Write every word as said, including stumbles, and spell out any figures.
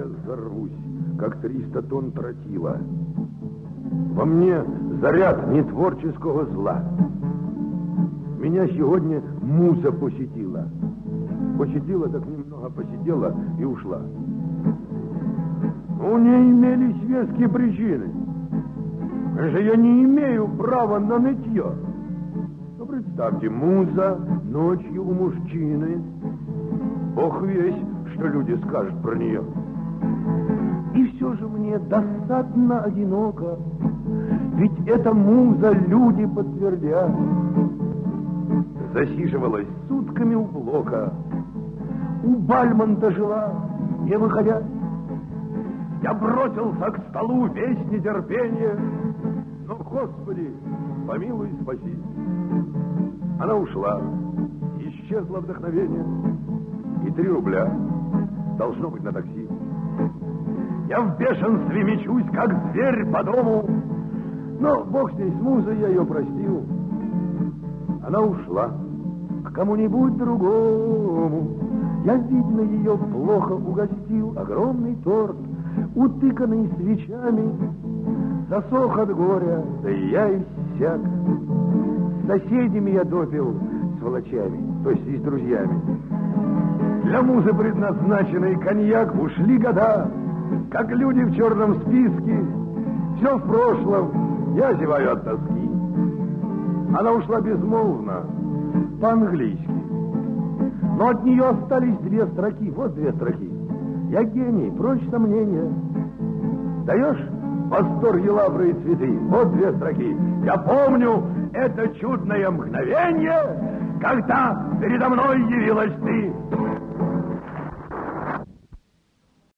сейчас взорвусь, как триста тонн тротила. Во мне заряд нетворческого зла. Меня сегодня муза посетила. Посетила, так немного посидела и ушла. У нее имелись веские причины. Же я не имею права на нытье. Ну, представьте, муза ночью у мужчины. Бог весть, что люди скажут про нее. И все же мне досадно одиноко. Ведь эта муза люди подтвердят. Засиживалась сутками у блока. У Бальмонта жила, не выходя. Я бросился к столу весь нетерпение. Но, Господи, помилуй, спаси. Она ушла. Исчезло вдохновение. И три рубля должно быть на такси. Я в бешенстве мечусь, как зверь по дому. Но бог с ней, с музой, я ее простил. Она ушла к кому-нибудь другому. Я, видно, ее плохо угостил. Огромный торт, утыканный свечами, засох от горя, да и я иссяк. С соседями я допил, с сволочами, то есть и с друзьями. Для музы предназначенный коньяк ушли года, как люди в черном списке. Все в прошлом, я зеваю от тоски. Она ушла безмолвно, по-английски. Но от нее остались две строки, вот две строки. Я гений, прочь сомнения. Даешь восторги, лавры и цветы, вот две строки. Я помню это чудное мгновение, когда передо мной явилась ты.